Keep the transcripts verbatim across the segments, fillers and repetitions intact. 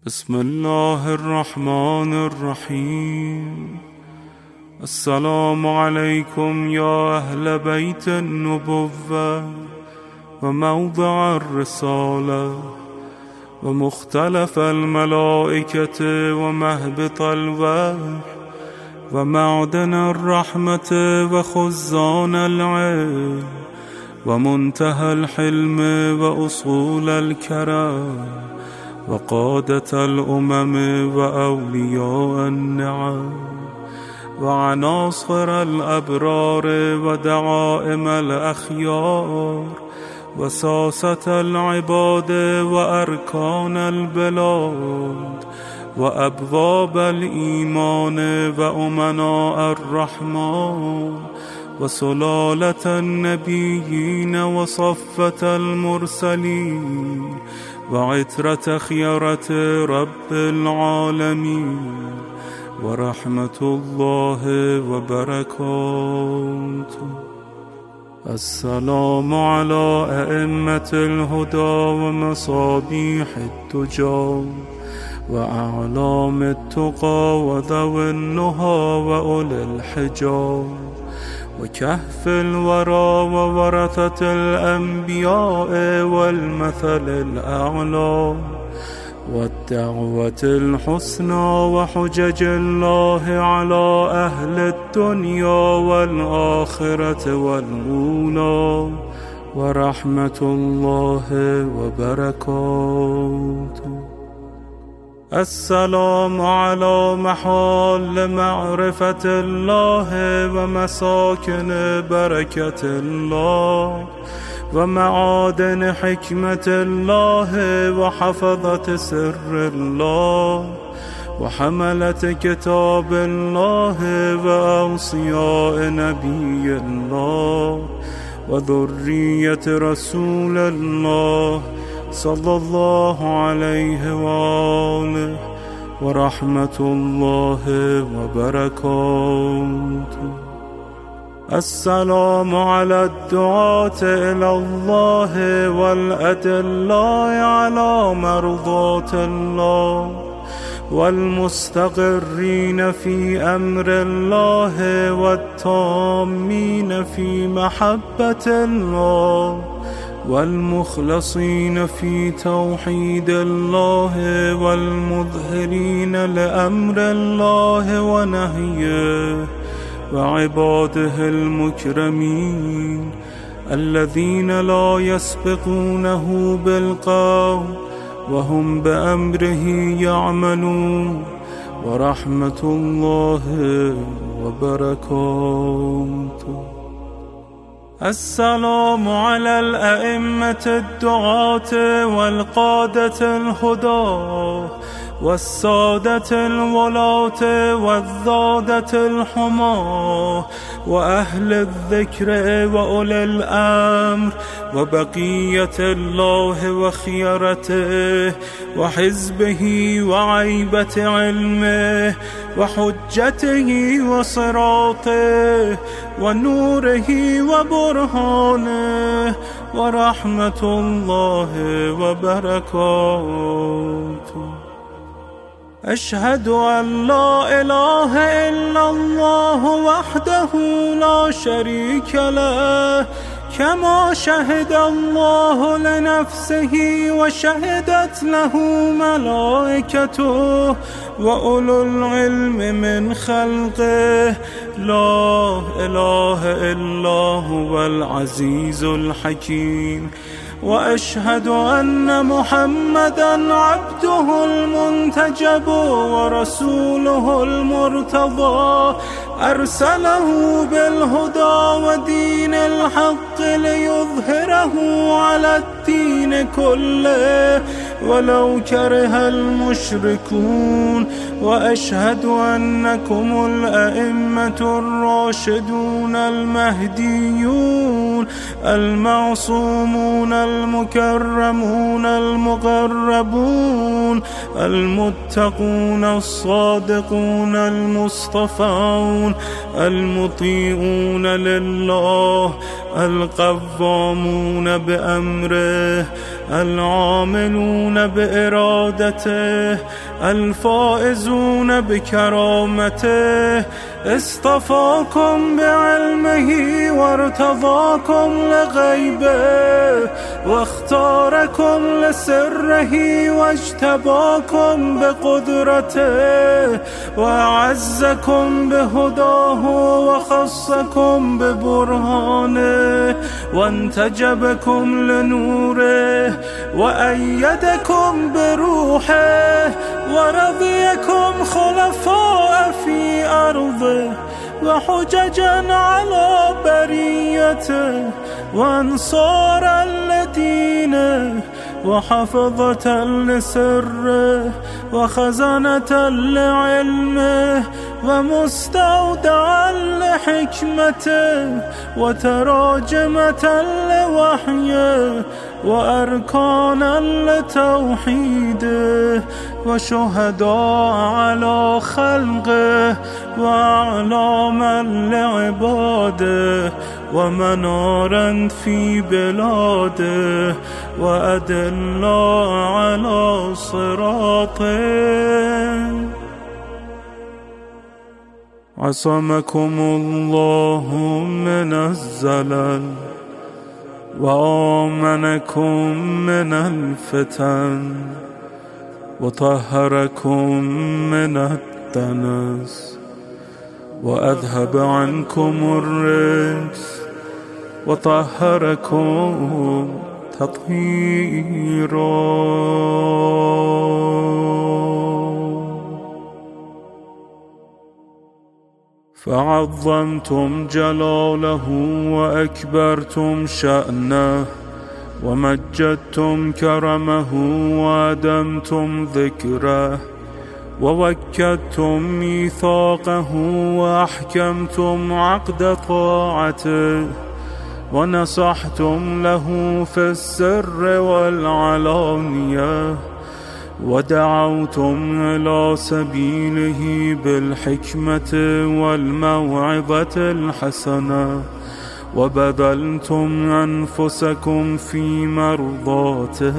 بسم الله الرحمن الرحيم. السلام عليكم يا أهل بيت النبوة وموضع الرسالة ومختلف الملائكة ومهبط الوحي ومعدن الرحمة وخزان العلم ومنتهى الحلم وأصول الكرم وقادة الأمم وأولياء النعم وعناصر الأبرار ودعائم الأخيار وساسة العباد وأركان البلاد وأبواب الإيمان وأمناء الرحمن وسلالة النبيين وصفة المرسلين وعترة خيرة رب العالمين ورحمة الله وبركاته. السلام على أئمة الهدى ومصابيح الدجى وأعلام التقى وذوي النهى وأولي الحجى وكهف الورى وورثة الأنبياء والمثل الأعلى والدعوة الحسنى وحجج الله على أهل الدنيا والآخرة والأولى ورحمة الله وبركاته. السلام على محال معرفة الله ومساكن بركة الله ومعادن حكمة الله وحفظة سر الله وحملة كتاب الله وأوصياء نبي الله وذرية رسول الله صلى الله عليه وآله ورحمة الله وبركاته. السلام على الدعاة إلى الله والأدلاء على مرضاة الله والمستقرين في أمر الله والتامين في محبة الله والمخلصين في توحيد الله والمظهرين لأمر الله ونهيه وعباده المكرمين الذين لا يسبقونه بالقول وهم بأمره يعملون ورحمة الله وبركاته. السلام على الأئمة الدعاة والقادة الهدى والسادة الولاة والذادة الحماة وأهل الذكر وأولي الأمر وبقية الله وخيرته وحزبه وعيبة علمه وحجته وصراطه ونوره وبرهانه ورحمة الله وبركاته. أشهد أن لا إله إلا الله وحده لا شريك له كما شهد الله لنفسه وشهدت له ملائكته وأولو العلم من خلقه لا إله إلا هو العزيز الحكيم. وأشهد أن محمدًا عبده المنتجب ورسوله المرتضى أرسله بالهدى ودين الحق ليظهره على الدين كله ولو كره المشركون. وأشهد أنكم الأئمة الراشدون المهديون المعصومون المعصومون المكرمون المقربون المتقون الصادقون المصطفون المطيعون لله القوامون بأمره العاملون بإرادته الفائزون بكرامته اصطفاكم بعلمه وارتضاكم لغيبه واختاركم لسره واجتباكم بقدرته وأعزكم بهداه وخصكم ببرهانه وانتجبكم لنوره وأيدكم بروحه ورضيكم خلفاء في أرضه وحججا على بريته وأنصارا لدينه وحفظة لسره وخزنة لعلمه ومستودعا لحكمته وتراجمة لوحيه وأركانا لتوحيده وشهداء على خلقه وأعلاما لعباده ومنارا في بلاده وأدلا على صراطه. عصمكم الله من الزلل وآمنكم من الفتن وطهركم من الدنس وأذهب عنكم الرجس وطهركم تطهيرا. فعظمتم جلاله وأكبرتم شأنه ومجدتم كرمه وأدمتم ذكره ووكدتم ميثاقه وأحكمتم عقد طاعته ونصحتم له في السر والعلانية ودعوتم إلى سبيله بالحكمة والموعظة الحسنة وبذلتم أنفسكم في مرضاته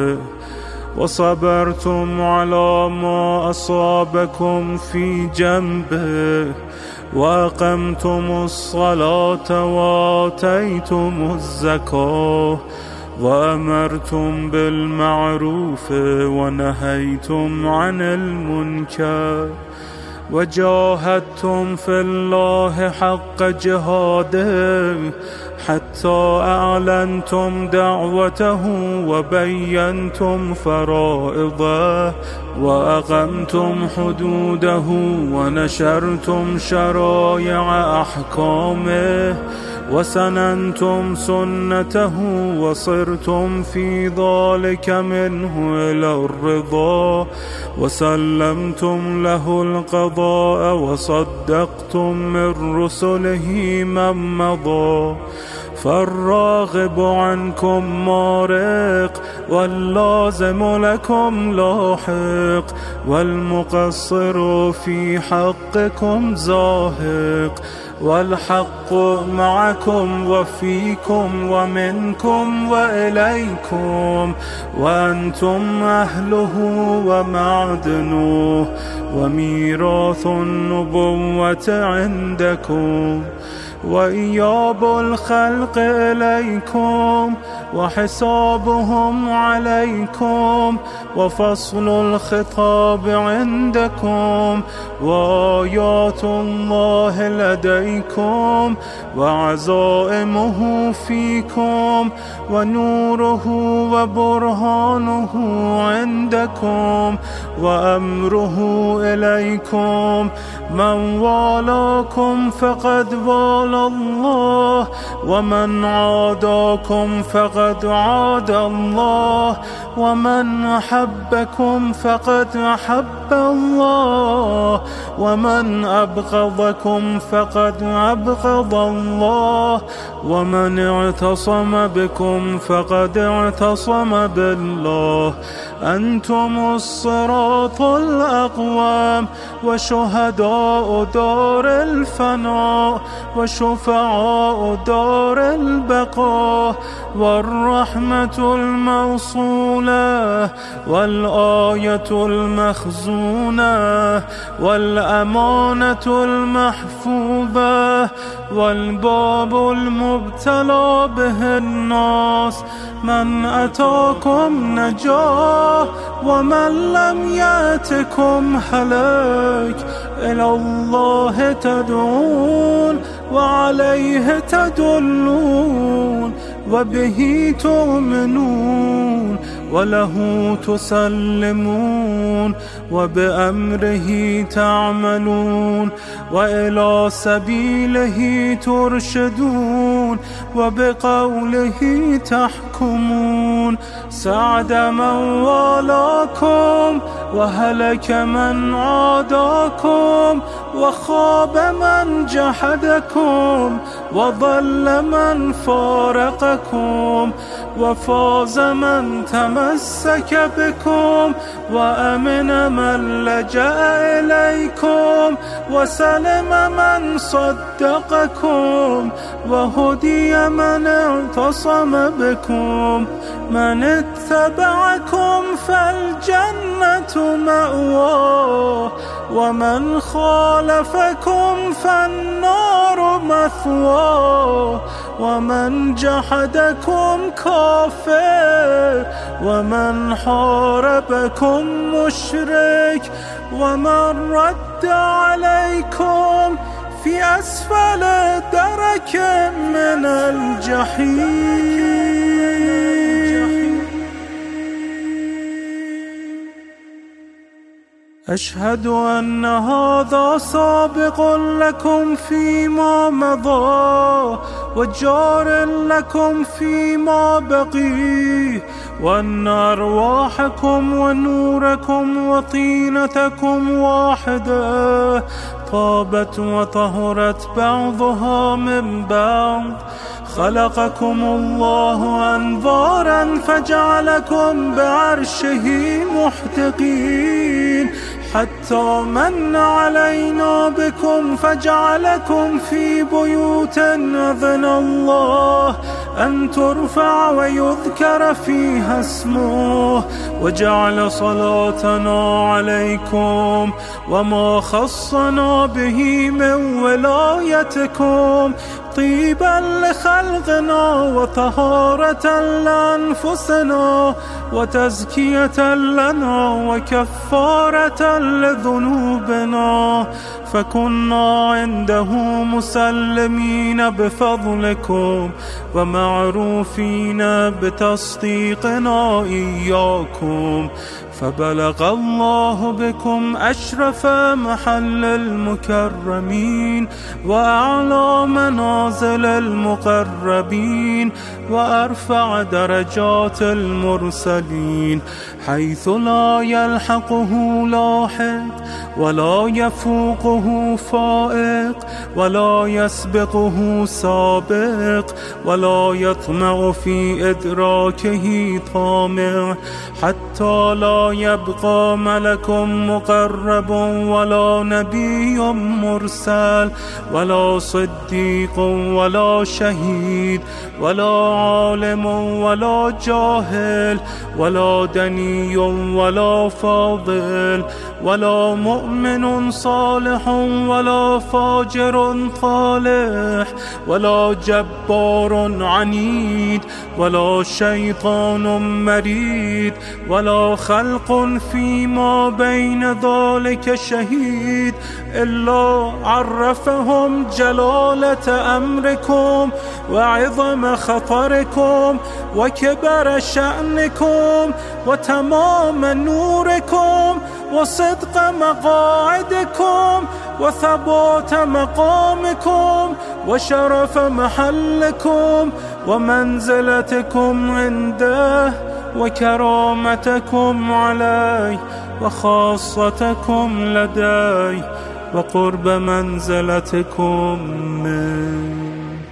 وصبرتم على ما أصابكم في جنبه وأقمتم الصلاة وآتيتم الزكاة وأمرتم بالمعروف ونهيتم عن المنكر وجاهدتم في الله حق جهاده حتى أعلنتم دعوته وبينتم فرائضه وأقمتم حدوده ونشرتم شرائع أحكامه وسننتم سنته وصرتم في ذلك منه إلى الرضا وسلمتم له القضاء وصدقتم من رسله من مضى فالراغب عنكم مارق واللازم لكم لاحق والمقصر في حقكم زاهق والحق معكم وفيكم ومنكم وإليكم وأنتم أهله ومعدنه وميراث النبوة عندكم وإياب الخلق إليكم وحسابهم عليكم وفصل الخطاب عندكم وآيات الله لديكم وعزائمه فيكم ونوره وبرهانه عندكم وأمره إليكم من والاكم فقد والى قال الله: ومن عاداكم فقد عاد الله، ومن أحبكم فقد أحب الله، ومن أبغضكم فقد أبغض الله، ومن اعتصم بكم فقد اعتصم بالله. أنتم الصراط الأقوام، وشهداء دار الفناء، وشفعاء دار البقاء، والرحمة الموصولة، والآية المخزونة، والأمانة المحفوظة، والباب المبتلى به الناس. من أتاكم نجاه، ومن لم يأتكم هلك. إلى الله تدعون، وعليه تدلون، وبه تؤمنون، وله تسلمون، وبأمره تعملون، وإلى سبيله ترشدون، وبقوله تحكمون. سعد من والاكم، وهلك من عاداكم، وخاب من جحدكم، وضل من فارقكم، وفاز من تمسك بكم، وأمن من لجأ إليكم، وسلم من صدقكم، وهدي من اعتصم بكم. من اتبعكم فالجنة مأواه، ومن خالفكم فالنار مثواه، ومن جحدكم كافر، ومن حاربكم مشرك، ومن رد عليكم في أسفل درك من الجحيم. أشهد أن هذا سابق لكم فيما مضى، وجار لكم فيما بقي، وأن أرواحكم ونوركم وطينتكم واحدة، طابت وطهرت بعضها من بعض. خلقكم الله أنظارا فجعلكم بعرشه محتقين، حتى من علينا بكم فجعلكم في بيوت أذن الله أن ترفع ويذكر فيها اسمه، وجعل صلاتنا عليكم وما خصنا به من ولايتكم طيبا لخلقنا، وطهارة لأنفسنا، وتزكية لنا، وكفارة لذنوبنا. فكنا عنده مسلمين بفضلكم، ومعروفين بتصديقنا إياكم. فبلغ الله بكم أشرف محل المكرمين، وأعلى منازل المقربين، وأرفع درجات المرسلين، حيث لا يلحقه لاحق، ولا يفوقه فائق، ولا يسبقه سابق، ولا يطمع في إدراكه طامع، حتى لا يبقى ملك مقرب، ولا نبي مرسل، ولا صديق، ولا شهيد، ولا عالم، ولا جاهل، ولا دني، ولا فاضل، ولا مؤمن صالح، ولا فاجر طالح، ولا جبار عنيد، ولا شيطان مريد، ولا خلق فيما بين ذلك شهيد، إلا عرفهم جلالة أمركم، وعظم خطركم، وكبر شأنكم، وتمام نوركم، وصدق مقاعدكم وثبات مقامكم وشرف محلكم ومنزلتكم عنده وكرامتكم عليه وخاصتكم لديه وقرب منزلتكم منه.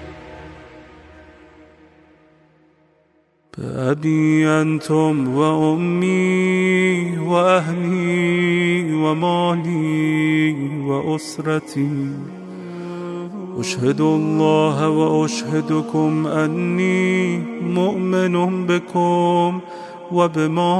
بأبي أنتم وأمي وأهلي ومالي وأسرتي أشهد الله وأشهدكم أني مؤمن بكم وبما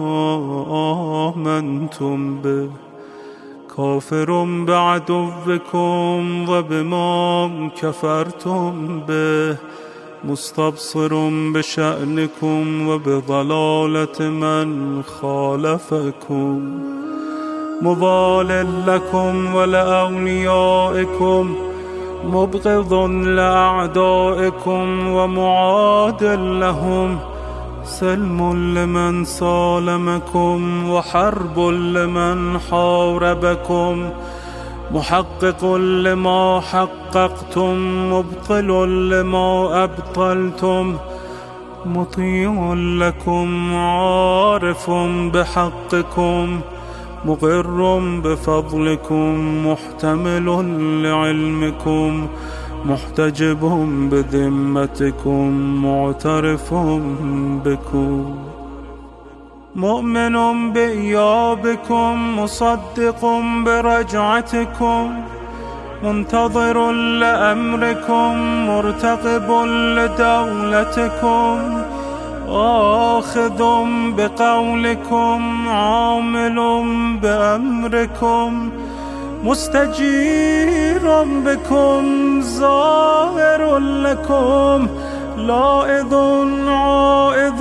آمنتم به كافر بعدوكم وبما كفرتم به مستبصر بشأنكم وبضلالة من خالفكم مبال لكم ولأوليائكم مبغض لأعدائكم ومعاد لهم سلم لمن سالمكم وحرب لمن حاربكم محقق لما حققتم مبطل لما أبطلتم مطيع لكم عارف بحقكم مقر بفضلكم محتمل لعلمكم محتجب بذمتكم معترف بكم مؤمن بإيابكم مصدق برجعتكم منتظر لأمركم مرتقب لدولتكم آخذ بقولكم عامل بأمركم مستجير بكم زائر لكم لائذ عائذ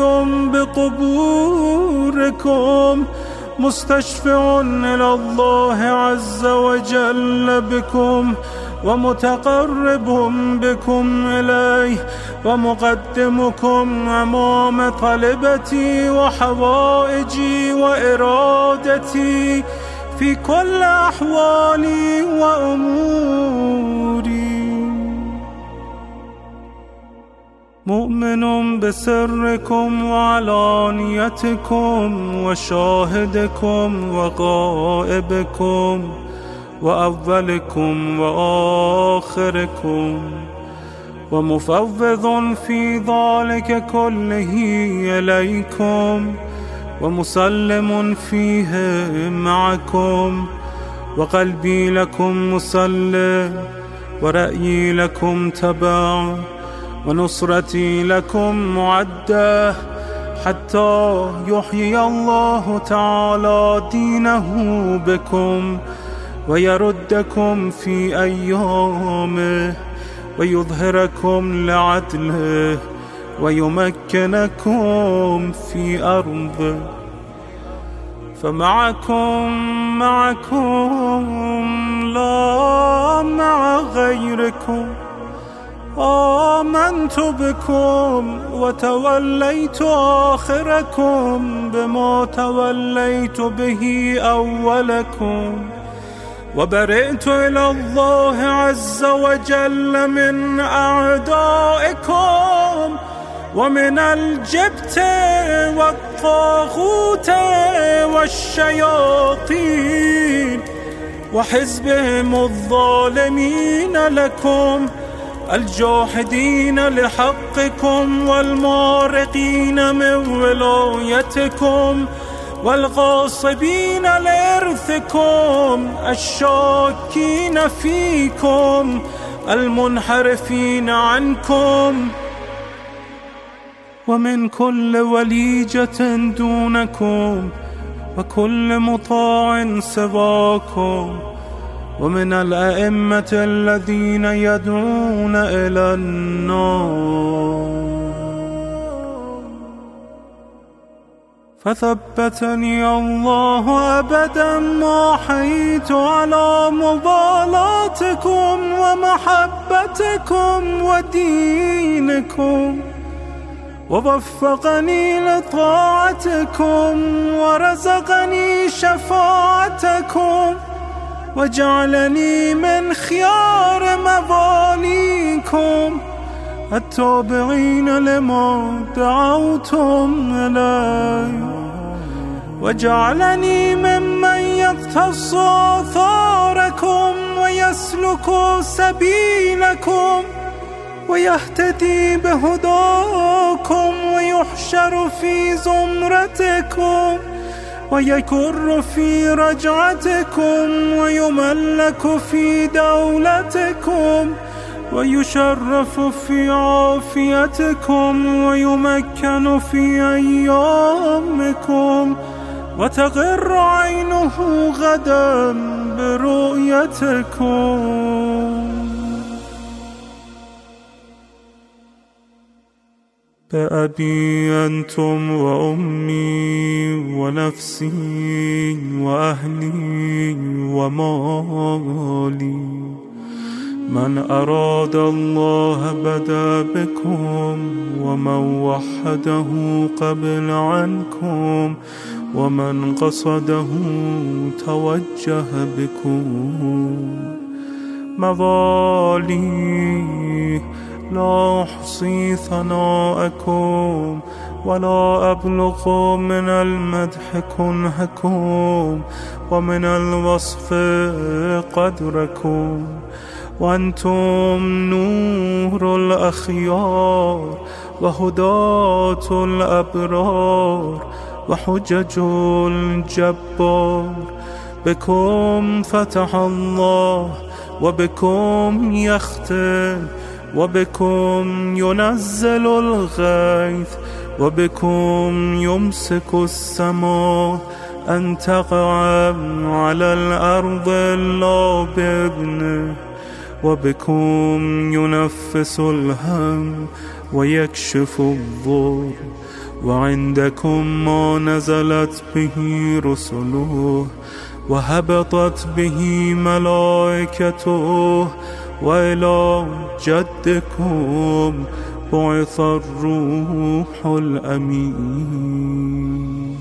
بقبوركم مستشفع إلى الله عز وجل بكم ومتقرب بكم إليه ومقدمكم أمام طلبتي وحوائجي وإرادتي في كل أحوالي وأموري مؤمن بسركم وعلانيتكم وشاهدكم وغائبكم وأولكم وآخركم ومفوض في ذلك كله إليكم ومسلم فيه معكم وقلبي لكم مسلم ورأيي لكم تبع ونصرتي لكم معدة حتى يحيي الله تعالى دينه بكم ويردكم في أيامه ويظهركم لعدله ويمكنكم في أرضه فمعكم معكم لا مع غيركم آمنت بكم وتوليت آخركم بما توليت به أولكم وبرئت إلى الله عز وجل من أعدائكم ومن الجبت والطاغوت والشياطين وحزبهم الظالمين لكم الجاحدين لحقكم والمارقين من ولايتكم والغاصبين لإرثكم الشاكين فيكم المنحرفين عنكم ومن كل وليجة دونكم وكل مطاع سواكم ومن الأئمة الذين يدعون إلى النار فثبتني الله أبدا ما حييت على مبالاتكم ومحبتكم ودينكم ووفقني لطاعتكم ورزقني شفاعتكم مبالاتكم وجعلني من خيار مواليكم التابعين لما دعوتم إليه، وجعلني ممن يقتص آثاركم ويسلك سبيلكم ويهتدي بهداكم ويحشر في زمرتكم ويكر في رجعتكم ويملك في دولتكم ويشرف في عافيتكم ويمكن في أيامكم وتغر عينه غدا برؤيتكم. بأبي أنتم وأمي ونفسي وأهلي ومالي، من أراد الله بدا بكم ومن وحده قبل عنكم ومن قصده توجه بكم. موالي لا أحصي ثناءكم ولا أبلغ من المدح كنهكم ومن الوصف قدركم، وأنتم نور الأخيار وهداة الأبرار وحجج الجبار. بكم فتح الله وبكم يختم وبكم ينزل الغيث وبكم يمسك السماء أن تقع على الأرض إلا بإذنه، وبكم ينفس الهم ويكشف الضر، وعندكم ما نزلت به رسله وهبطت به ملائكته، وإلى جدكم بعث الروح الأمين.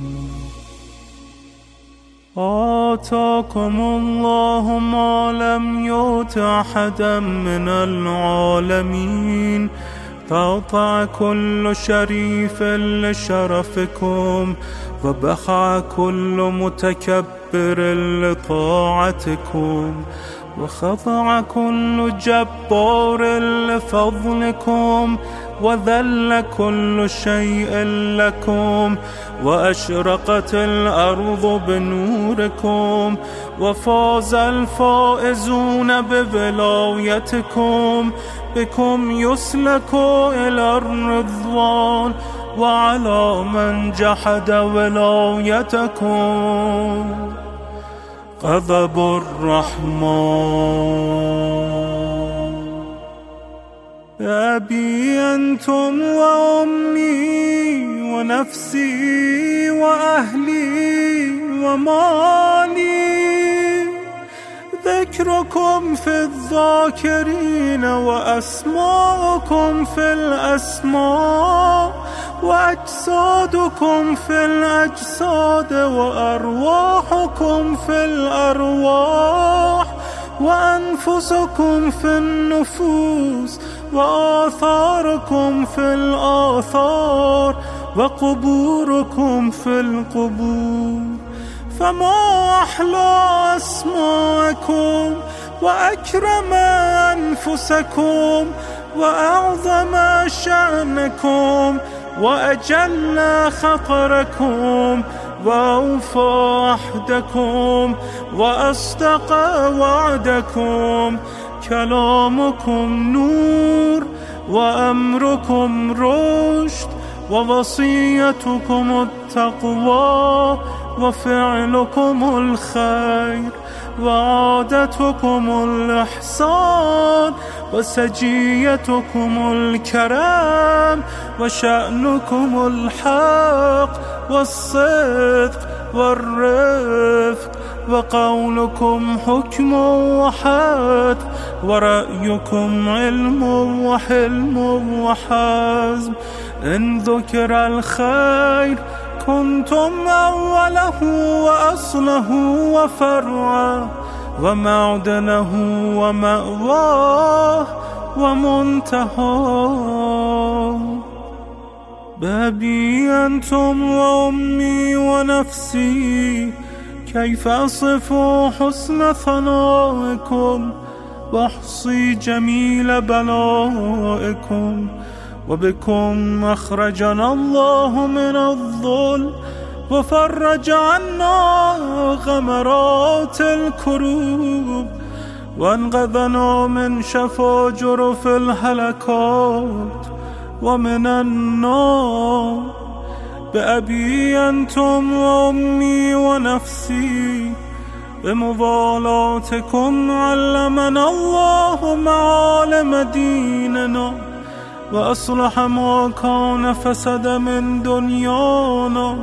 آتاكم الله ما لم يؤت أحدا من العالمين، فأطاع كل شريف لشرفكم وبخع كل متكبر لطاعتكم، وخضع كل جبار لفضلكم، وذل كل شيء لكم، وأشرقت الأرض بنوركم، وفاز الفائزون بولايتكم. بكم يسلك إلى الرضوان، وعلى من جحد ولايتكم غضب الرحمن. أبي أنتم وأمي ونفسي وأهلي ومالي، ذكركم في الذاكرين وأسماءكم في الأسماء، وأجسادكم في الأجساد وأرواحكم في الأرواح، وأنفسكم في النفوس، وآثاركم في الآثار، وقبوركم في القبور. فما أحلى أسماءكم وأكرم أنفسكم وأعظم شأنكم وأجل خطركم وأوفى عهدكم وأصدق وعدكم. كلامكم نور وأمركم رشد، ووصيتكم التقوى، وفعلكم الخير، وعادتكم الإحسان، وسجيتكم الكرم، وشأنكم الحق والصدق والرفق، وقولكم حكم وحد، ورأيكم علم وحلم وحزم. إن ذكر الخير كنتم أوله وأصله وفرعه ومعدنه ومأواه ومنتهاه. بأبي أنتم وأمي ونفسي كيف أصف حسن ثنائكم وأحصي جميل بلائكم. وبكم أخرجنا الله من الظلم وفرج عنا غمرات الكروب وانقذنا من شفاجر في الهلكات ومن النار. بأبي أنتم وأمي ونفسي بمضالاتكم علمنا الله معالم ديننا وأصلح ما كان فسد من دنيانا.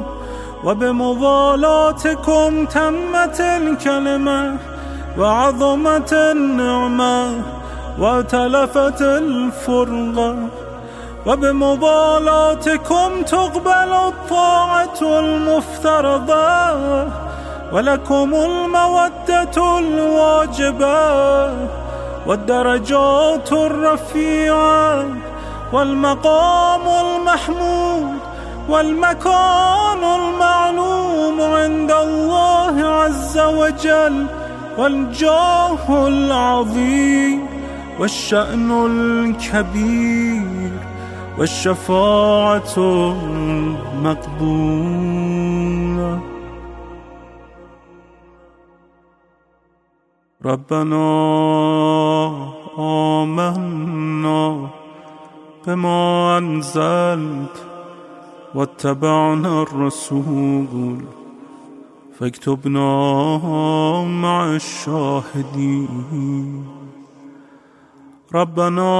وبمضالاتكم تمت الكلمة وعظمت النعمة وتلفت الفرقة. وبمضالاتكم تقبل الطاعة المفترضة ولكم المودة الواجبة والدرجات الرفيعة والمقام المحمود والمكان المعلوم عند الله عز وجل والجاه العظيم والشأن الكبير والشفاعة المقبولة. ربنا آمنا بما أنزلت واتبعنا الرسول فاكتبنا مع الشاهدين. ربنا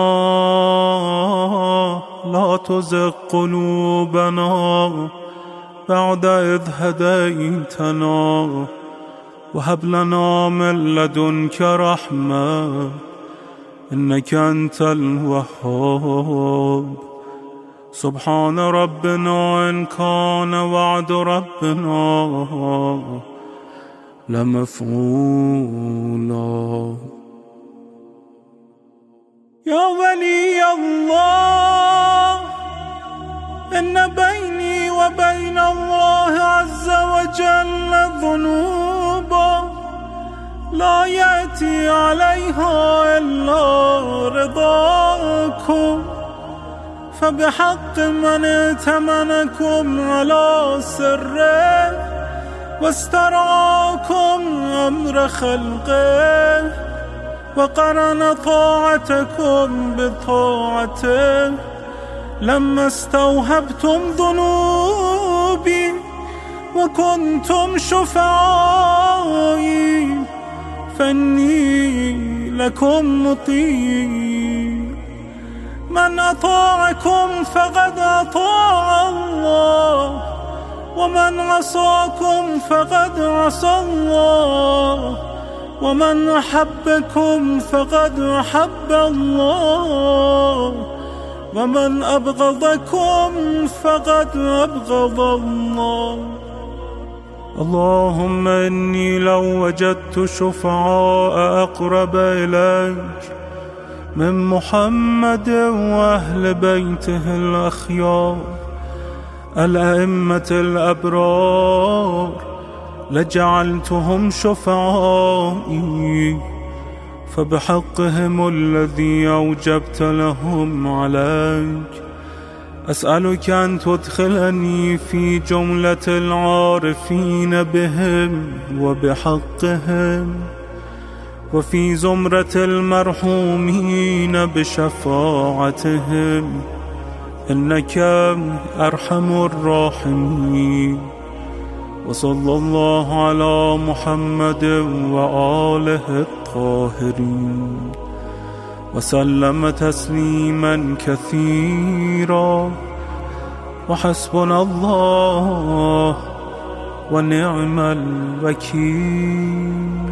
لا تزغ قلوبنا بعد إذ هديتنا وهب لنا من لدنك رحمة إنك أنت الوهاب. سبحان ربنا إن كان وعد ربنا لمفعولا. يا ولي الله إن بيني وبين الله عز وجل ذنوبا لا يأتي عليها إلا رضاكم. فبحق من ائتمنكم على سره واسترعاكم أمر خلقه وقرن طاعتكم بطاعته لما استوهبتم ذنوبي وكنتم شفعائي فإني لكم مطيع. من أطاعكم فقد أطاع الله ومن عصاكم فقد عصى الله ومن أحبكم فقد أحب الله ومن أبغضكم فقد أبغض الله. اللهم إني لو وجدت شفعاء أقرب إليك من محمد وأهل بيته الأخيار الأئمة الأبرار لجعلتهم شفعائي فبحقهم الذي أوجبت لهم عليك أسألك أن تدخلني في جملة العارفين بهم وبحقهم وفي زمرة المرحومين بشفاعتهم إنك أرحم الراحمين. وصلى الله على محمد وآله الطاهرين وسلم تسليما كثيرا. وحسبنا الله ونعم الوكيل.